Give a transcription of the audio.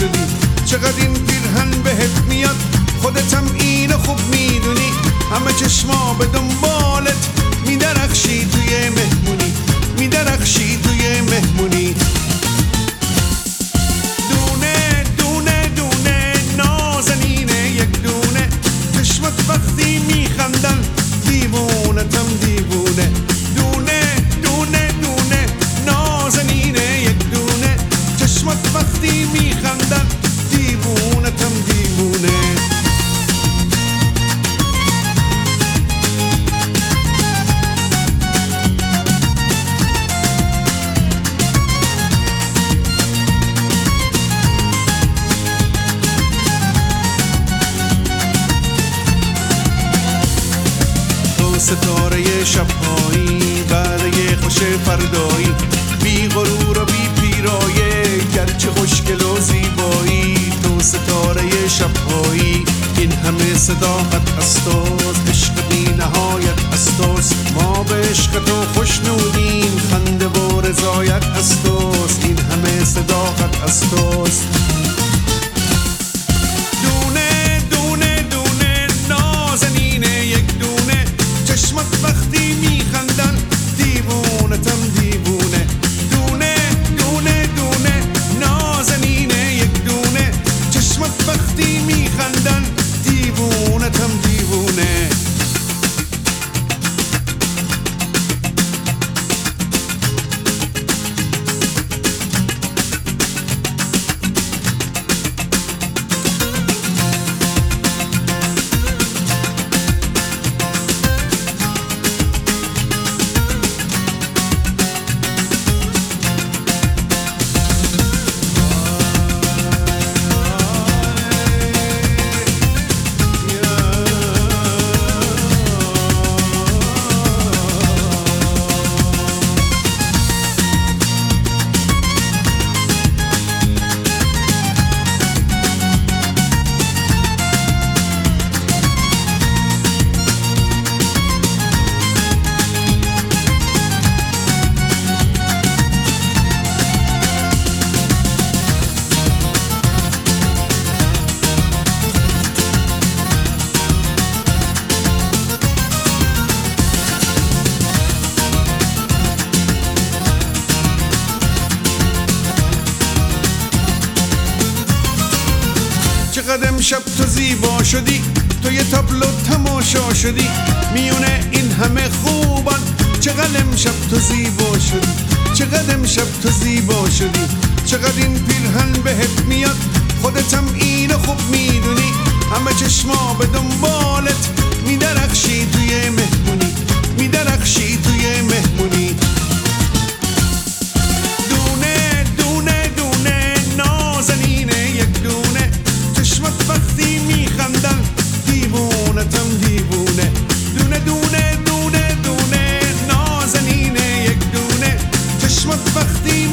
شدی، چقدر این پیرهن بهت میاد، خودتم اینو خوب میدونی، همه چشما به دنبالت میدرخشی توی مهمونی، میدرخشی توی مهمونی. دونه دونه دونه نازنینه یک دونه، چشمت وقتی میخندن دیوونتم دیوونه. دونه دونه دونه نازنینه یک دونه، چشمت وقتی میخندن دیوونتم دیوونه. ستاره شبهایی بعد یه خوش فردایی، بی غرور و بی پیرایه گرچه خوشگل و زیبایی. تو ستاره شبهایی این همه صداقت از توست، عشق بی نهایت از توست، ما به عشق تو خوشنودیم، خنده و رضایت از توست، این همه صداقت از توست. دونه دونه دونه نازنینه یک دونه، چشمت وقتی میخندن دیوونتم دیوونه. دونه دونه دونه نازنینه یک دونه، چشمت وقتی میخندن دیوونتم دیوونه. چقدر امشب تو زیبا شدی، تو یه تابلو تماشا شدی میونه این همه خوبان. چقدر امشب تو زیبا شدی، چقدر امشب تو زیبا شدی، چقدر این پیرهن بهت میاد، خودتم اینو خوب میدونی، همه چشما به دنبالت میدرخشی توی مهمونی، میدرخشی توی مهمونی. دونه دونه دونه نازنینه یک دونه، چشمت وقتی میخندن دیوونتم دیوونه. دونه دونه دونه دونه نازنینه یک دونه، چشمت وقتی